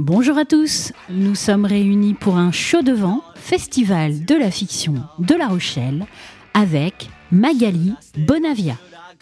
Bonjour à tous, nous sommes réunis pour un show de vent, festival de la fiction de La Rochelle, avec Magali Bonavia.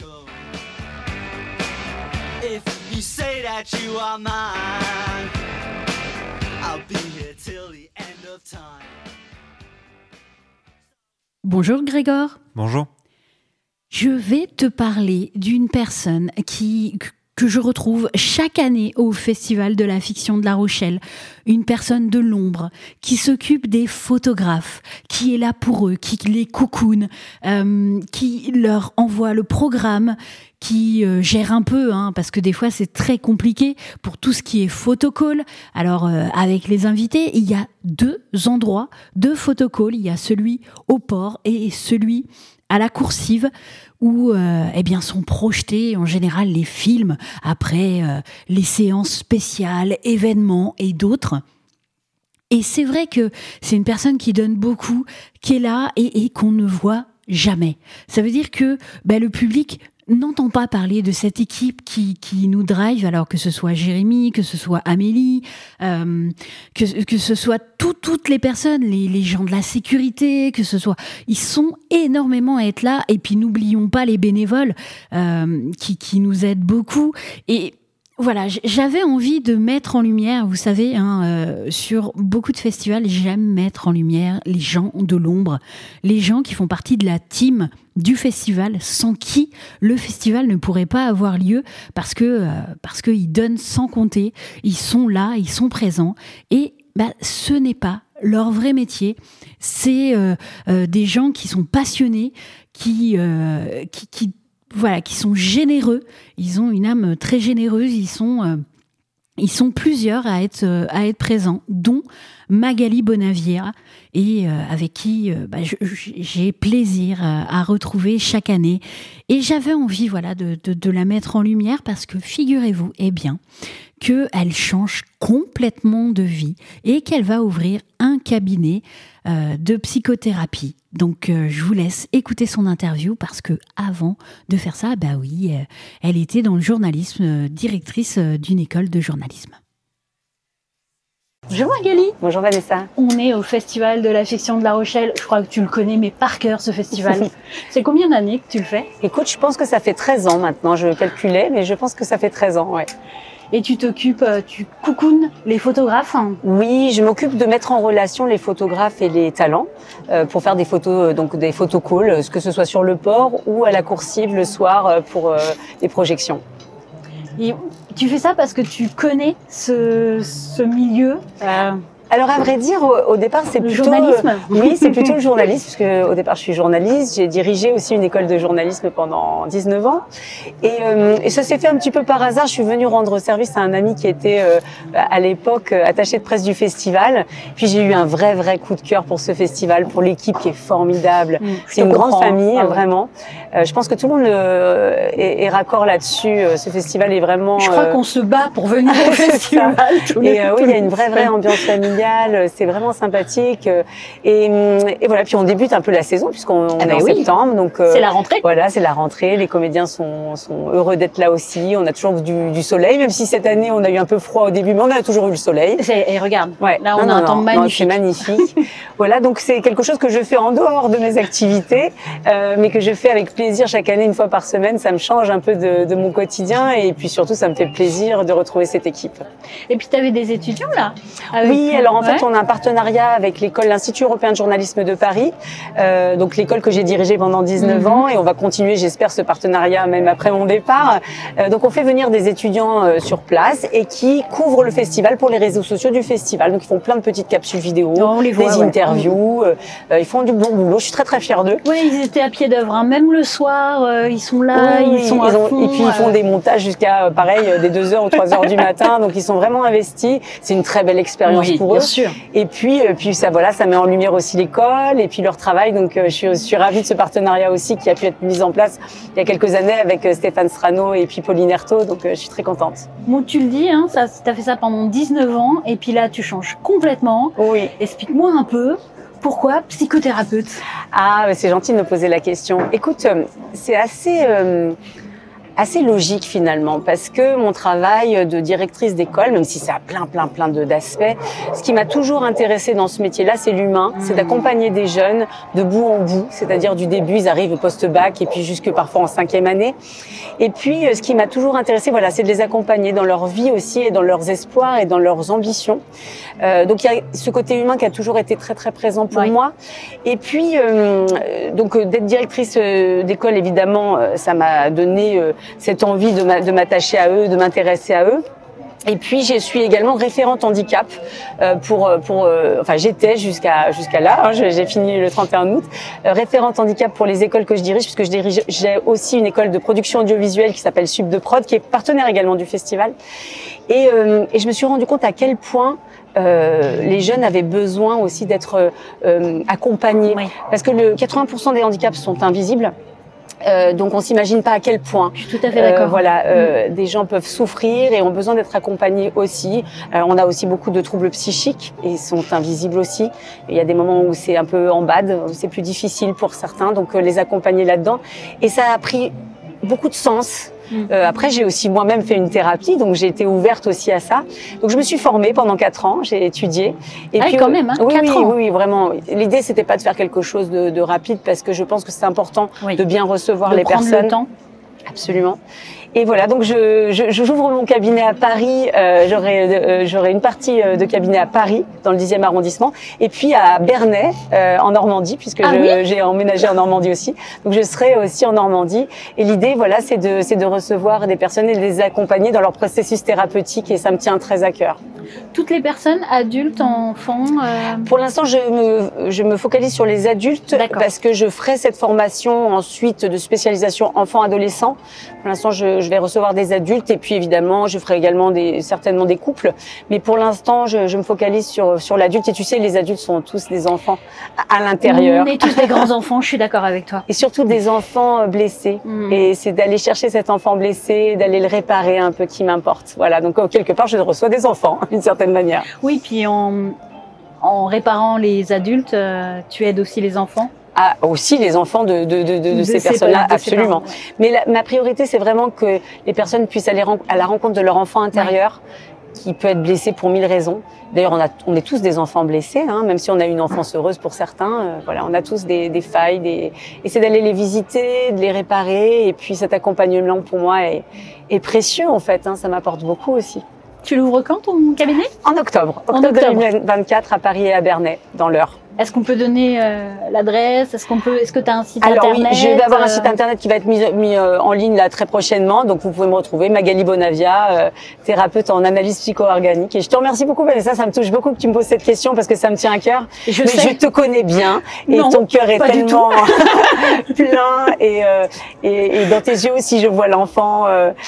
Bonjour Grégor. Bonjour. Je vais te parler d'une personne que je retrouve chaque année au Festival de la Fiction de La Rochelle. Une personne de l'ombre qui s'occupe des photographes, qui est là pour eux, qui les cocoune, qui leur envoie le programme, qui gère un peu, parce que des fois c'est très compliqué pour tout ce qui est photocall. Alors avec les invités, il y a 2 endroits de photocall. Il y a celui au port et celui à la Coursive, où sont projetés en général les films après les séances spéciales, événements et d'autres. Et c'est vrai que c'est une personne qui donne beaucoup, qui est là et qu'on ne voit jamais. Ça veut dire que le public n'entend pas parler de cette équipe qui nous drive, alors que ce soit Jérémy, que ce soit Amélie, que ce soit toutes les personnes, les gens de la sécurité, que ce soit, ils sont énormément à être là. Et puis n'oublions pas les bénévoles qui nous aident beaucoup. Et voilà, j'avais envie de mettre en lumière, vous savez, sur beaucoup de festivals, j'aime mettre en lumière les gens de l'ombre, les gens qui font partie de la team du festival, sans qui le festival ne pourrait pas avoir lieu, parce qu'ils donnent sans compter, ils sont là, ils sont présents, et ce n'est pas leur vrai métier. C'est des gens qui sont passionnés, qui sont généreux. Ils ont une âme très généreuse. Ils sont plusieurs à être présents, dont Magali Bonavia, et avec qui j'ai plaisir à retrouver chaque année. Et j'avais envie de la mettre en lumière parce que figurez-vous qu'elle change complètement de vie et qu'elle va ouvrir un cabinet de psychothérapie. Donc je vous laisse écouter son interview parce que avant de faire ça, elle était dans le journalisme, directrice d'une école de journalisme. Bonjour Magali. Bonjour Vanessa. On est au Festival de la Fiction de La Rochelle. Je crois que tu le connais, mais par cœur, ce festival. C'est combien d'années que tu le fais ? Écoute, je pense que ça fait 13 ans maintenant. Je calculais, mais je pense que ça fait 13 ans, ouais. Et tu coucounes les photographes ? Oui, je m'occupe de mettre en relation les photographes et les talents pour faire des photos, donc des photocalls, que ce soit sur le port ou à la Coursive le soir pour des projections. Et tu fais ça parce que tu connais ce milieu Alors à vrai dire, au départ, c'est plutôt le journalisme. Oui, c'est plutôt le journalisme, parce que au départ, je suis journaliste. J'ai dirigé aussi une école de journalisme pendant 19 ans, et ça s'est fait un petit peu par hasard. Je suis venue rendre service à un ami qui était à l'époque attaché de presse du festival. Puis j'ai eu un vrai coup de cœur pour ce festival, pour l'équipe qui est formidable. C'est une grande famille, vraiment. Je pense que tout le monde est raccord là-dessus. Ce festival est vraiment. Je crois qu'on se bat pour venir au festival. Oui, il y a une vraie ambiance familiale. C'est vraiment sympathique et voilà. Puis on débute un peu la saison puisqu'on est en septembre, donc c'est la rentrée. Voilà, c'est la rentrée. Les comédiens sont heureux d'être là aussi. On a toujours du soleil, même si cette année on a eu un peu froid au début, mais on a toujours eu le soleil. Et regarde, là on a un temps magnifique. C'est magnifique. Voilà, donc c'est quelque chose que je fais en dehors de mes activités, mais que je fais avec plaisir chaque année, une fois par semaine. Ça me change un peu de mon quotidien et puis surtout ça me fait plaisir de retrouver cette équipe. Et puis tu avais des étudiants là. Oui. Alors en fait, on a un partenariat avec l'Institut européen de journalisme de Paris, donc l'école que j'ai dirigée pendant 19 ans, et on va continuer, j'espère, ce partenariat même après mon départ. Donc on fait venir des étudiants sur place et qui couvrent le festival pour les réseaux sociaux du festival. Donc ils font plein de petites capsules vidéo, des interviews, ils font du bon boulot. Je suis très fière d'eux. Oui, ils étaient à pied d'œuvre, même le soir, ils sont là, ils sont à fond. Et puis ils font des montages jusqu'à des 2h ou 3h du matin, donc ils sont vraiment investis. C'est une très belle expérience pour eux. Bien sûr. Et puis ça met en lumière aussi l'école et puis leur travail. Donc je suis ravie de ce partenariat aussi qui a pu être mis en place il y a quelques années avec Stéphane Strano et puis Pauline Ertaud. Donc je suis très contente. Bon, tu le dis, t'as fait ça pendant 19 ans et puis là tu changes complètement. Oui. Explique-moi un peu. Pourquoi psychothérapeute ? Ah, c'est gentil de me poser la question. Écoute, c'est assez assez logique finalement, parce que mon travail de directrice d'école, même si ça a plein d'aspects, ce qui m'a toujours intéressée dans ce métier-là, c'est l'humain, c'est d'accompagner des jeunes de bout en bout, c'est-à-dire du début, ils arrivent au post-bac et puis jusque parfois en 5e année. Et puis, ce qui m'a toujours intéressée, voilà, c'est de les accompagner dans leur vie aussi et dans leurs espoirs et dans leurs ambitions. Donc, il y a ce côté humain qui a toujours été très présent pour moi. Et puis, donc, d'être directrice d'école, évidemment, ça m'a donné cette envie de m'attacher à eux, de m'intéresser à eux. Et puis je suis également référente handicap enfin j'étais jusqu'à là, hein, j'ai fini le 31 août, référente handicap pour les écoles que je dirige, puisque j'ai aussi une école de production audiovisuelle qui s'appelle Sub de Prod, qui est partenaire également du festival. Et je me suis rendu compte à quel point les jeunes avaient besoin aussi d'être accompagnés, parce que 80% des handicaps sont invisibles. Donc on s'imagine pas à quel point. Je suis tout à fait d'accord. Des gens peuvent souffrir et ont besoin d'être accompagnés aussi. On a aussi beaucoup de troubles psychiques et sont invisibles aussi. Il y a des moments où c'est un peu en bad, où c'est plus difficile pour certains, donc les accompagner là-dedans. Et ça a pris beaucoup de sens. Après, j'ai aussi moi-même fait une thérapie, donc j'ai été ouverte aussi à ça. Donc je me suis formée pendant 4 ans, j'ai étudié. Et puis quand même, hein, 4 ans. Oui, vraiment. L'idée, c'était pas de faire quelque chose de rapide, parce que je pense que c'est important de bien recevoir les personnes. De prendre le temps. Absolument. Et voilà, donc j'ouvre mon cabinet à Paris. J'aurai une partie de cabinet à Paris, dans le 10e arrondissement, et puis à Bernay, en Normandie, puisque j'ai emménagé en Normandie aussi. Donc je serai aussi en Normandie. Et l'idée, voilà, c'est de recevoir des personnes et de les accompagner dans leur processus thérapeutique, et ça me tient très à cœur. Toutes les personnes, adultes, enfants Pour l'instant, je me focalise sur les adultes, parce que je ferai cette formation ensuite de spécialisation enfants-adolescents. Pour l'instant, je vais recevoir des adultes, et puis évidemment, je ferai également certainement des couples. Mais pour l'instant, je me focalise sur l'adulte. Et tu sais, les adultes sont tous des enfants à l'intérieur. On est tous des grands enfants, je suis d'accord avec toi. Et surtout des enfants blessés. Et c'est d'aller chercher cet enfant blessé, d'aller le réparer un peu qui m'importe. Voilà, donc quelque part, je reçois des enfants, d'une certaine manière. Oui, puis en réparant les adultes, tu aides aussi les enfants. Ah, aussi les enfants de ces personnes-là, absolument. Mais ma priorité, c'est vraiment que les personnes puissent aller à la rencontre de leur enfant intérieur, qui peut être blessé pour 1000 raisons. D'ailleurs, on est tous des enfants blessés, hein, même si on a une enfance heureuse pour certains. Voilà, on a tous des failles, et c'est d'aller les visiter, de les réparer. Et puis cet accompagnement, pour moi, est précieux, en fait. Hein, ça m'apporte beaucoup aussi. Tu l'ouvres quand, ton cabinet ? En octobre 2024, à Paris et à Bernay, dans l'Eure. Est-ce qu'on peut donner l'adresse ? Est-ce que tu as un site internet ? Alors oui, je vais avoir un site internet qui va être mis en ligne là très prochainement, donc vous pouvez me retrouver, Magali Bonavia, thérapeute en analyse psycho-organique. Et je te remercie beaucoup, Vanessa, ça me touche beaucoup que tu me poses cette question, parce que ça me tient à cœur. Mais je te connais bien, et ton cœur est tellement plein, et dans tes yeux aussi je vois l'enfant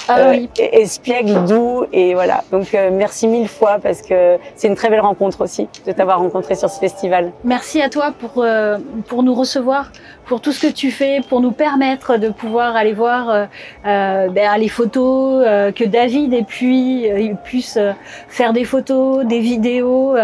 espiègle, doux, et voilà. Donc merci 1000 fois, parce que c'est une très belle rencontre aussi de t'avoir rencontré sur ce festival. Merci à toi pour nous recevoir, pour tout ce que tu fais, pour nous permettre de pouvoir aller voir les photos, que David et puis il puisse faire des photos, des vidéos.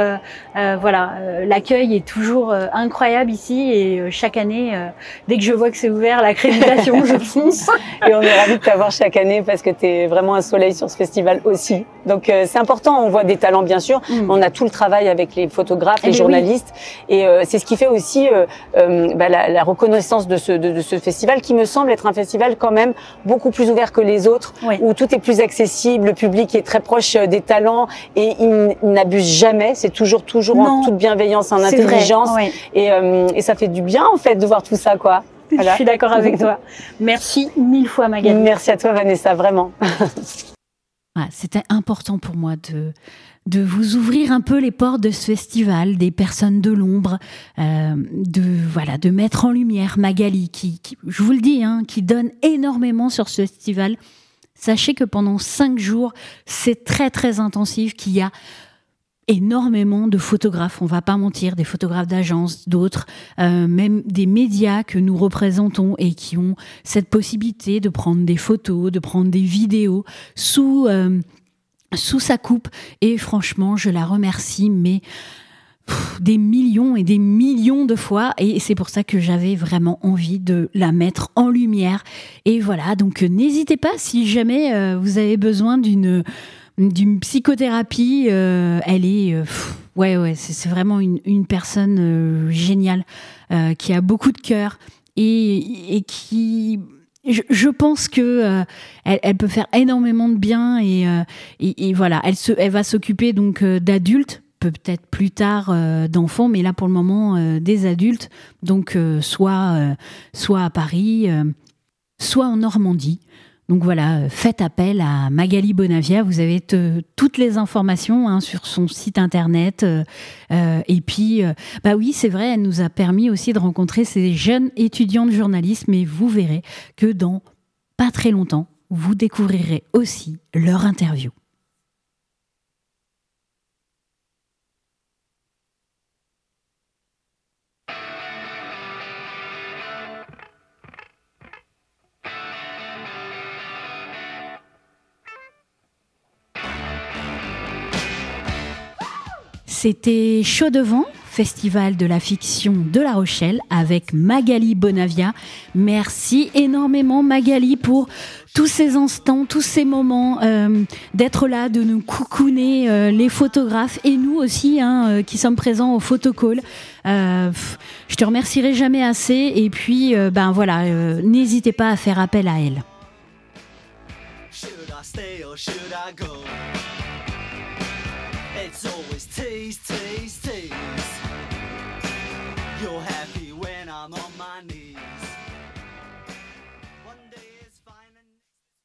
L'accueil est toujours incroyable ici, et chaque année, dès que je vois que c'est ouvert, l'accréditation, je fonce. Et on est ravis de t'avoir chaque année, parce que tu es vraiment un soleil sur ce festival aussi. Donc c'est important, on voit des talents bien sûr, on a tout le travail avec les photographes, les journalistes, et c'est ce qui fait aussi la reconnaissance de ce festival, qui me semble être un festival quand même beaucoup plus ouvert que les autres, où tout est plus accessible, le public est très proche des talents, et il n'abuse jamais, c'est toujours en toute bienveillance, en intelligence, et ça fait du bien en fait de voir tout ça, quoi. Voilà. Je suis d'accord avec toi. Merci 1000 fois, Magali. Merci à toi, Vanessa, vraiment. C'était important pour moi de vous ouvrir un peu les portes de ce festival, des personnes de l'ombre, de mettre en lumière Magali, qui je vous le dis, hein, qui donne énormément sur ce festival. Sachez que pendant 5 jours, c'est très très intensif, qu'il y a énormément de photographes, on va pas mentir, des photographes d'agence, d'autres, même des médias que nous représentons, et qui ont cette possibilité de prendre des photos, de prendre des vidéos sous sa coupe. Et franchement, je la remercie, mais des millions et des millions de fois, et c'est pour ça que j'avais vraiment envie de la mettre en lumière. Et voilà, donc n'hésitez pas si jamais vous avez besoin d'une psychothérapie. Elle est ouais, c'est vraiment une personne géniale, qui a beaucoup de cœur et qui, je pense que elle peut faire énormément de bien, et voilà, elle va s'occuper donc d'adultes, peut-être plus tard d'enfants, mais là pour le moment des adultes, donc soit à Paris, soit en Normandie. Donc voilà, faites appel à Magali Bonavia, vous avez toutes les informations sur son site internet. Et puis, bah oui, c'est vrai, elle nous a permis aussi de rencontrer ces jeunes étudiants de journalisme, et vous verrez que dans pas très longtemps, vous découvrirez aussi leur interview. C'était Chaud devant, festival de la fiction de La Rochelle avec Magali Bonavia. Merci énormément Magali pour tous ces instants, tous ces moments, d'être là, de nous coucouner, les photographes et nous aussi qui sommes présents au photocall. Je te remercierai jamais assez, et puis voilà, n'hésitez pas à faire appel à elle. It's always tease, tease, tease. You're happy.